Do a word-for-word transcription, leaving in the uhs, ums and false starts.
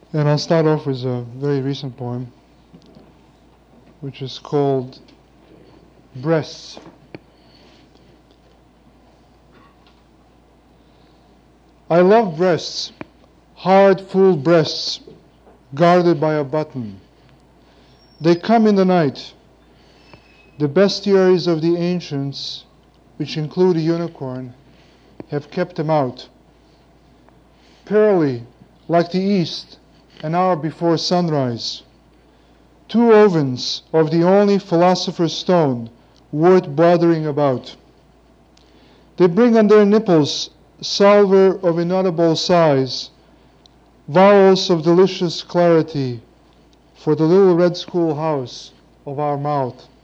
And I'll start off with a very recent poem, which is called Breasts. I love breasts, hard, full breasts, guarded by a button. They come in the night. The bestiaries of the ancients, which include a unicorn, have kept them out. Pearly, like the east, an hour before sunrise. Two ovens of the only philosopher's stone worth bothering about. They bring on their nipples salver of inaudible sighs, vowels of delicious clarity for the little red schoolhouse of our mouth.